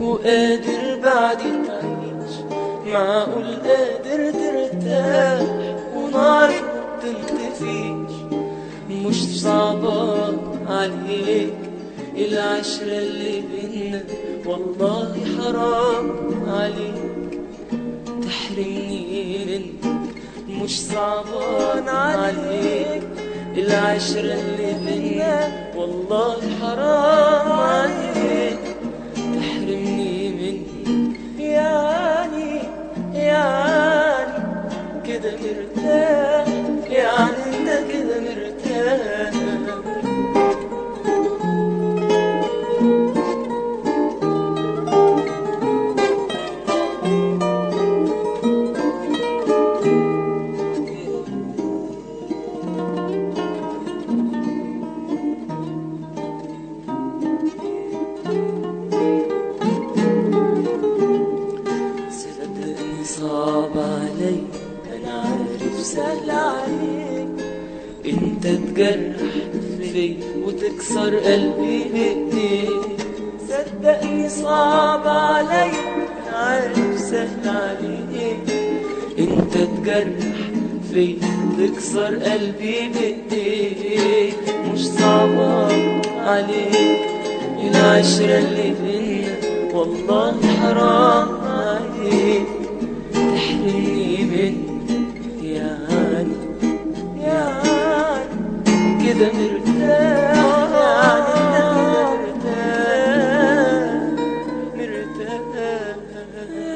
وقادر بعدي تعيش، معقول قادر ترتاح وناري متنطفيش؟ مش صعبان عليك العشرة اللي بينا، والله حرام عليك تحرمني منك. مش صعبان عليك العشرة اللي بينا، والله حرام عليك تحرمني منك. يعني كده مرتاح، يعني انت كده مرتاح. صعب علي انا عارف سهل عليك، انت تجرح في وتكسر قلبي بايديك. صدقني صعب علي انا عارف سهل عليك، انت تجرح في وتكسر قلبي بايديك. مش صعب عليك العشرة اللي بينا، والله حرام عليك تحرمني منك. يعني كده مرتاح، يعني كده مرتاح.